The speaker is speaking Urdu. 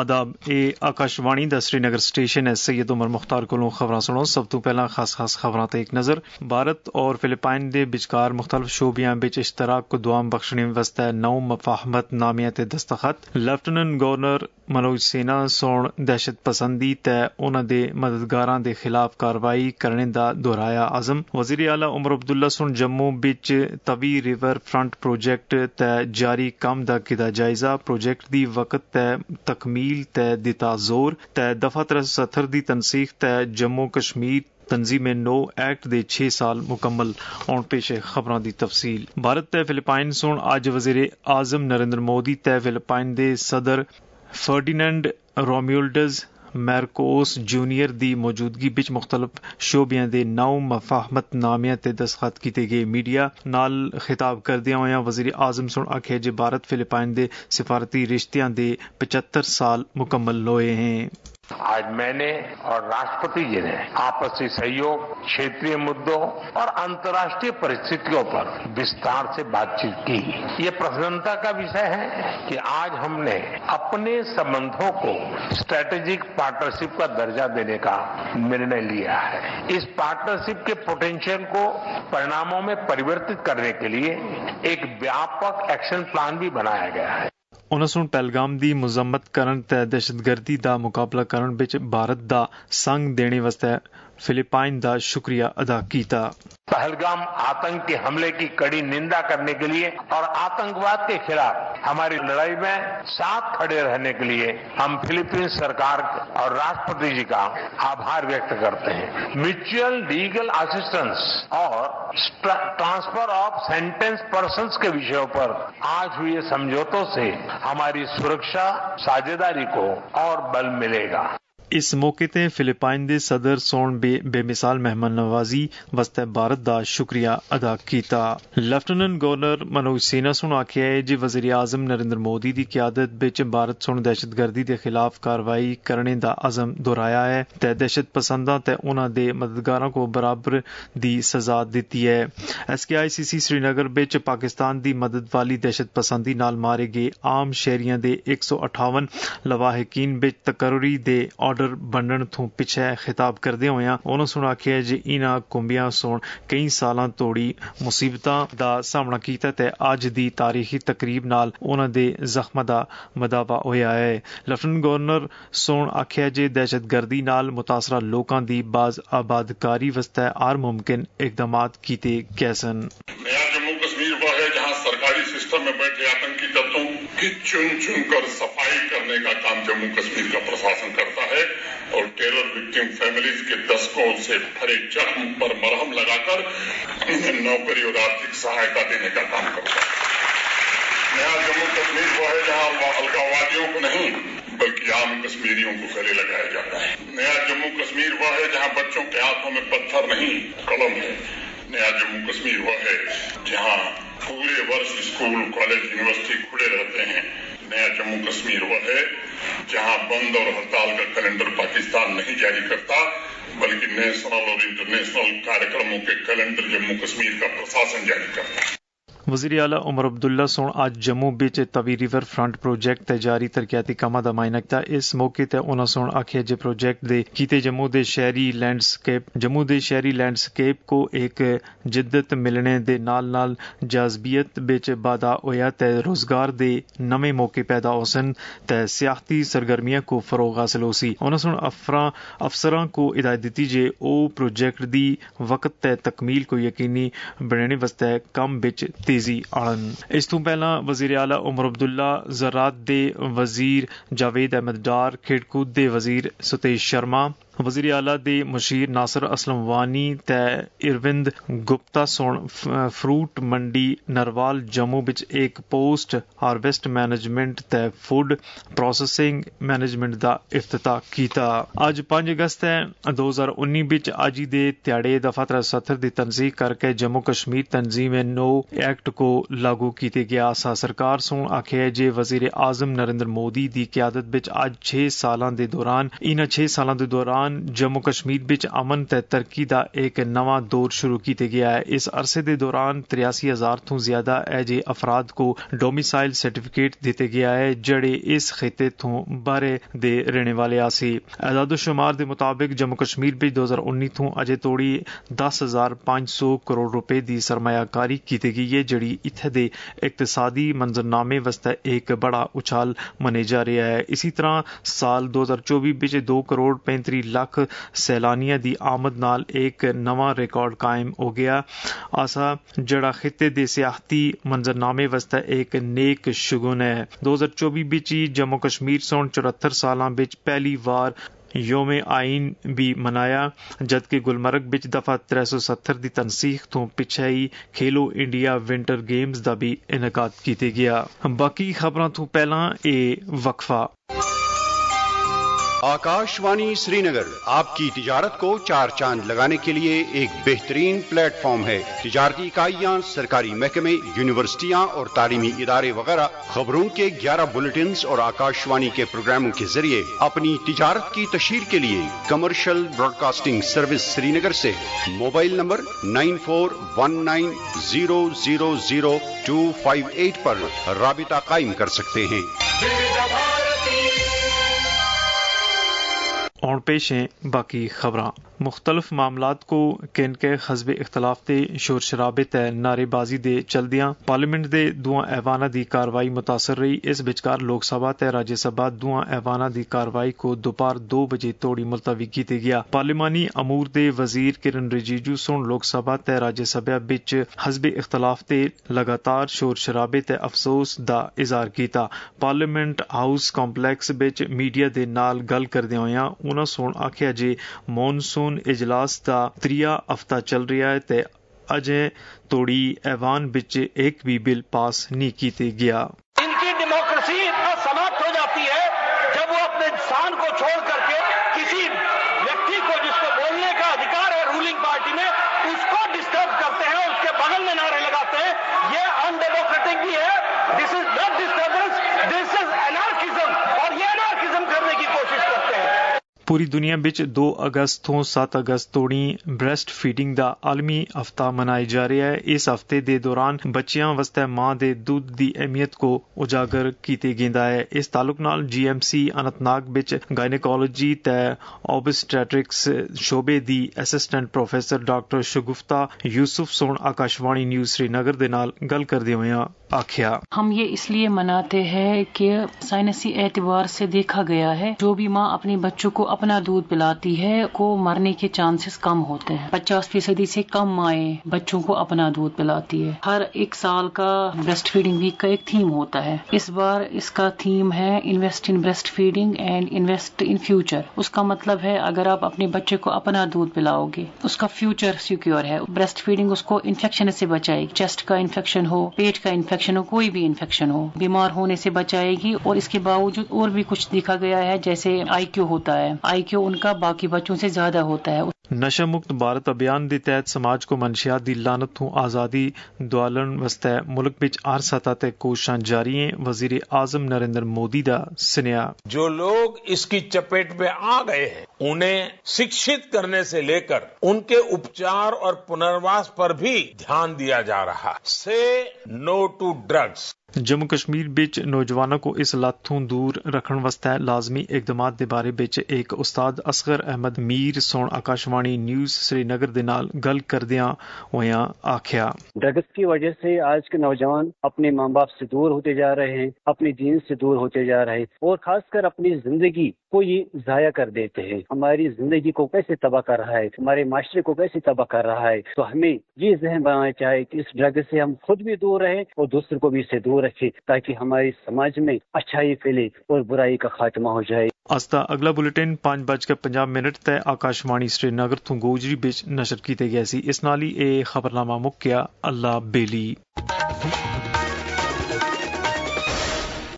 آداب آکاشوانی دا سری نگر اسٹیشن ہے سید عمر مختار کولوں خبراں سنو. سب تو پہلا خاص خبراں تے ایک نظر. بھارت اور فلپائن دے بچکار مختلف شعبیاں بچ اشتراک کو دوام بخشنے واسطے 9 مفاہمت نامیاں تے دستخط. لیفٹیننٹ گورنر منوج سنہا سون دہشت پسندی تے انہاں دے مددگاراں دے خلاف کاروائی کرنے دا دہرایا عزم. وزیر اعلی عمر عبداللہ سون جموں بچ توی ریور فرنٹ پروجیکٹ تے جاری کم دا کیتا جائزہ. پروجیکٹ دی وقت تے تکمیل تے دتا زور. تے دفعہ 73 دی تنسیخ تے جموں کشمیر تنظیم نو ایکٹ دے 6 سال مکمل. ہون پیش خبراں دی تفصیل. بھارت تے فلپائن سون اج وزیر اعظم نریندر مودی تے فلپائن دے صدر فرڈینینڈ رومیولڈز میرکوس جونیئر دی موجودگی بچ مختلف شعبیاں دے 9 مفاہمت نامیاں تے دستخط کیتے گئے. میڈیا نال خطاب کردیاں ہویا وزیر اعظم سن آکھیا جے بھارت فلپائن دے سفارتی رشتیاں دے 75 سال مکمل ہوئے ہیں. آج میں نے اور راشٹرپتی جی نے آپسی سہیوگ، چھیتری مدوں اور انترراشٹریہ پرستھتیوں پر وستار سے بات چیت کی. یہ پرسنتا کا وشے ہے کہ آج ہم نے اپنے سبندھوں کو اسٹریٹجک پارٹنرشپ کا درجہ دینے کا نرنے لیا ہے. اس پارٹنرشپ کے پوٹینشیل کو پریناموں میں پریورتت کرنے کے لیے ایک ویاپک ایکشن پلان بھی بنایا گیا ہے. انہاں سن پہلگام دی مذمت کرن تے دہشت گردی دا مقابلہ کرن وچ بھارت دا سنگ دینے واسطے فلپائن دا شکریہ ادا کیتا. پہلگام آتنک کے حملے کی کڑی نندا کرنے کے لیے اور آتنکواد کے خلاف ہماری لڑائی میں ساتھ کھڑے رہنے کے لیے ہم فلپائنس سرکار اور راشٹرپتی جی کا آبھار ویکت کرتے ہیں. میوچل لیگل اسسٹنس اور ٹرانسفر آف سینٹنس پرسنس کے وشیوں پر آج ہوئے سمجھوتوں سے ہماری سرکشا ساجھیداری کو اور بل ملے گا. اس موقع تے فلپائن دے صدر سون بے مثال مہمان نوازی واسطے بھارت دا شکریہ ادا کیتا. لیفٹیننٹ گورنر منوج سنہا سن آکھیا ہے جی وزیر اعظم نریندر مودی دی قیادت وچ بھارت سن دہشت گردی دے خلاف کاروائی کرنے دا عزم دہرایا ہے تے دہشت پسنداں تے انہاں دے مددگاراں کو برابر دی سزا دتی ہے. SKICC سری نگر وچ پاکستان دی مدد والی دہشت پسندی نال مارے گئے عام شہریاں دے 158 لواحقین وچ تقرری دے آرڈر بننے تو پیچھے خطاب کردے ہویا انہوں نے آکھیا جی انہاں کنبیاں سون کئی سالاں توڑی مصیبتاں دا سامنا کیتا تے اج دی تاریخی تقریب نال انہاں دے زخم دا مداوا ہویا ہے. لیفٹیننٹ گورنر سون آکھیا جی دہشت گردی نال متاثرہ لوکاں دی باز آبادکاری واسطے ہر ممکن اقدامات کیتے گئے سن. نیا جموں کشمیر وہ ہے جہاں سرکاری سسٹم میں بیٹھے آتنکی تتوں کی چن کر صفائی کرنے کا کام جموں کشمیر کا پرشاسن کرتا ہے اور ٹیرر وکٹم فیملیز کے دسکوں سے بھرے زخم پر مرہم لگا کر انہیں نوکری اور آرتھک سہایتا دینے کا کام کرتا ہے. نیا جموں کشمیر وہ ہے جہاں الگاوادیوں کو نہیں بلکہ عام کشمیریوں کو گلے لگایا جاتا ہے. نیا جموں کشمیر وہ ہے جہاں بچوں کے ہاتھوں میں پتھر نہیں قلم ہے. نیا جموں کشمیر وہ ہے جہاں پورے ورش اسکول کالج یونیورسٹی کھلے رہتے ہیں. نیا جموں کشمیر وہ ہے جہاں بند اور ہڑتال کا کیلنڈر پاکستان نہیں جاری کرتا بلکہ نیشنل اور انٹرنیشنل کارکرموں کے کیلنڈر جموں کشمیر کا پرشاسن جاری کرتا ہے. وزیر اعلی عمر عبداللہ سون اج جموں بچ توی ریور فرنٹ پروجیکٹ تے جاری ترقیاتی کاماں دا معائنہ کیتا. اس موقع تے انہاں سون آکھیا جے پروجیکٹ دے کیتے جموں دے شہری لینڈسکیپ کو ایک جدت ملنے دے نال جاذبیت بچ بادا ہویا تے روزگار دے نویں موقع پیدا ہو سن تے سیاحتی سرگرمیاں کو فروغ حاصل ہو سی. انہاں سون افسراں کو ہدایت دتی جے او پروجیکٹ دی وقت تے تکمیل کو یقینی بنانے واسطے کم بچ تیزی آن. اس تو پہلا وزیر اعلی عمر عبداللہ زراعت دے وزیر جاوید احمد ڈار کھیڑکود دے وزیر ستیش شرما وزیر اعلیٰ دے مشیر ناصر اسلم وانی تے اروند گپتا سون فروٹ منڈی نروال جموں بچ ایک پوسٹ ہارویسٹ مینجمنٹ تے فوڈ پروسیسنگ مینجمنٹ دا افتتاح کیتا. اج 5 اگست 2019 بچ آجی دے تیاڑے دفعہ 73 دی تنسیخ کر کے جموں کشمیر تنظیم نو ایکٹ کو لاگو کیتے گیا. سرکار سون آکھیا جے وزیر اعظم نریندر مودی دی قیادت بچ اج 6 سالاں دے دوران دوران جموں کشمیر بچ امن تے ترقی دا ایک نواں دور شروع کیتے گیا ہے۔ اس عرصے دے دوران 83,000 تو زیادہ ایجے افراد کو ڈومیسائل سرٹیفکیٹ دیتے گیا ہے جڑے اس خطے تو باہر دے رہنے والے آسی۔ اعداد و شمار دے مطابق جموں کشمیر بچ 2019 تو اجے توڑی 10,500 کروڑ روپے دی سرمایہ کاری کیتی گئی ہے جڑی اتھے دے اقتصادی منظرنامے واسطے ایک بڑا اچھال منے جا رہا ہے۔ اسی طرح سال 2024 بچ 2 کروڑ 35 لاکھ سیلانیاں دی آمد نال ایک نواں ریکارڈ قائم ہو گیا آسا جڑا خطے دے سیاحتی منظرنامے واسطے ایک نیک شگون ہے۔ 2024 بچ جموں کشمیر سن 74 سالاں بچ پہلی وار یوم آئین بھی منایا جدکہ گلمرگ بچ دفعہ 370 دی تنسیخ تو پچھے ہی کھیلو انڈیا ونٹر گیمز دا بھی انعقاد کیتے گیا۔ باقی خبراں تو پہلا اے وقفہ۔ آکاشوانی سری نگر آپ کی تجارت کو چار چاند لگانے کے لیے ایک بہترین پلیٹ فارم ہے۔ تجارتی اکائیاں، سرکاری محکمے، یونیورسٹیاں اور تعلیمی ادارے وغیرہ خبروں کے 11 بلیٹنز اور آکاشوانی کے پروگراموں کے ذریعے اپنی تجارت کی تشہیر کے لیے commercial broadcasting service Srinagar سے موبائل نمبر 9419000258 پر رابطہ قائم کر سکتے ہیں۔ اور پیش ہیں باقی خبراں۔ مختلف معاملات کو کن کے حزب اختلاف دے شور شرابے تے نعرے بازی دے چلدیاں پارلیمنٹ دے دوواں ایواناں دی کاروائی متاثر رہی۔ اس بچکار لوک سبھا تے راجیہ سبھا دوواں ایواناں دی کاروائی کو دوپہر 2 بجے توڑی ملتوی کیتے گیا۔ پارلیمانی امور دے وزیر کرن رجیجو سن لوک سبھا تے راجیہ سبھا بچ حزب اختلاف تے لگاتار شور شرابے تے افسوس دا اظہار کیتا۔ پارلیمنٹ ہاؤس کمپلیکس بچ میڈیا دے نال گل کردے ہویاں انہاں سن آکھیا جے مونسون اجلاس دا 3 ہفتہ چل رہا ہے تے اجے توڑی ایوان بچ ایک بھی بل پاس نہیں کیتے گیا۔ ان کی ڈیموکریسی سماپت ہو جاتی ہے جب وہ اپنے انسان کو چھوڑ کر کے کسی ویکتی کو جس کو بولنے کا ادھیکار ہے رولنگ پارٹی میں اس کو ڈسٹرب کرتے ہیں، اس کے بغل میں نعرے لگاتے ہیں۔ یہ ان ڈیموکریٹک بھی ہے۔ دس از ناٹ ڈسٹربنس، دس از انارکزم، اور یہ انارکزم کرنے کی کوشش کرتے ہیں۔ پوری دنیا بچ 2 اگست تو 7 اگست توڑی بریسٹ فیڈنگ دا عالمی ہفتہ منایا جا رہا ہے۔ اس ہفتے دے دوران بچیاں واسطے ماں دے دودھ دی اہمیت کو اجاگر کیتے گیندا ہے۔ اس تعلق نال G M C Anant Nag بچ گائنیکالوجی تے اوبسٹریٹرکس شعبے دی assistant professor doctor Shagufta Yousuf سن آکاشوانی نیوز سری نگر دے نال گل کردے ہوئے آکھیا، ہم یہ اس لیے مناتے ہیں کہ سائنسی اعتبار سے دیکھا گیا ہے جو بھی ماں اپنے بچوں کو اپنا دودھ پلاتی ہے کو مرنے کے چانسز کم ہوتے ہیں۔ 50% سے کم مائیں بچوں کو اپنا دودھ پلاتی ہے۔ ہر 1 سال کا بریسٹ فیڈنگ ویک کا ایک تھیم ہوتا ہے۔ اس بار اس کا تھیم ہے invest in breast feeding and invest in future. اس کا مطلب ہے اگر آپ اپنے بچے کو اپنا دودھ پلاؤ گے اس کا فیوچر سیکیور ہے۔ بریسٹ فیڈنگ اس کو انفیکشن سے بچائے گی، چیسٹ کا انفیکشن ہو، پیٹ کا انفیکشن ہو، کوئی بھی انفیکشن ہو، بیمار ہونے سے بچائے گی۔ اور اس کے باوجود اور بھی کچھ دیکھا گیا ہے جیسے آئی کیو ہوتا ہے، آئی کیو ان کا باقی بچوں سے زیادہ ہوتا ہے۔ نشہ مکت بھارت ابھیان دے تحت سماج کو منشیات دی لعنت تو آزادی دوالن واسطے ملک وچ ہر سطح تے کوششاں جاری ہیں۔ وزیر اعظم نریندر مودی دا سنیا، جو لوگ اس کی چپیٹ میں آ گئے ہیں انہیں شکشت کرنے سے لے کر ان کے اپچار اور پنرواس پر بھی دھیان دیا جا رہا۔ Say no to drugs. Jammu Kashmir بچ نوجوانوں کو اس لت تو دور رکھن واسطے لازمی اقدامات دے بارے بچ ایک استاد اصغر احمد میر سن آکاشوانی نیوز سری نگر دے نال گل کردیاں ہویاں آکھیا، ڈرگس کی وجہ سے آج کے نوجوان اپنے ماں باپ سے دور ہوتے جا رہے ہیں، اپنے دین سے دور ہوتے جا رہے ہیں اور خاص کر اپنی زندگی کو یہ ضائع کر دیتے ہیں۔ ہماری زندگی کو کیسے تباہ کر رہا ہے، ہمارے معاشرے کو کیسے تباہ کر رہا ہے۔ تو ہمیں یہ ذہن بنانا چاہیے کہ اس ڈرگ سے ہم خود بھی دور رہیں اور دوسروں کو بھی اس سے دور رکھیں تاکہ ہمارے سماج میں اچھائی پھیلے اور برائی کا خاتمہ ہو جائے۔ آستا اگلا بلیٹن 5:50 تے آکاشوانی سری نگر تو گوجری بچ نشر کیتے گئے سی۔ اس نال ہی اے خبرنامہ مکیا۔ اللہ بیلی۔